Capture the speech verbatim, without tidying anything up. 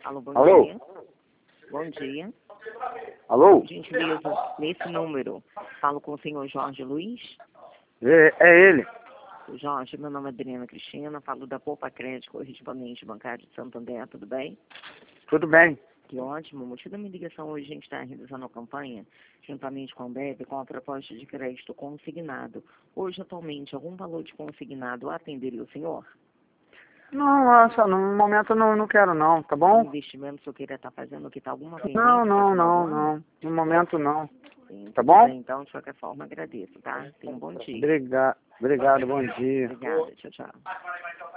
Alô, bom Alô? dia. Bom dia. Alô? Gentileza, nesse número, falo com o senhor Jorge Luiz. É, é ele. Jorge, meu nome é Adriana Cristina, falo da Poupa Crédito, correspondente bancário de Santander, tudo bem? Tudo bem? Que ótimo. O motivo da minha ligação hoje, a gente está realizando a campanha, juntamente com a Ambev, com a proposta de crédito consignado. Hoje, atualmente, algum valor de consignado atenderia o senhor? Não, nossa, no momento não, não quero não, tá bom? Investimento que eu queira estar fazendo, que está alguma pendência? Não, não, para o final do não, ano? não. No momento não. Sim, Tá tudo bom? bem, então, de qualquer forma, agradeço, tá? Tenha um bom dia. Obrigado, obrigado, bom dia. Obrigada, tchau, tchau.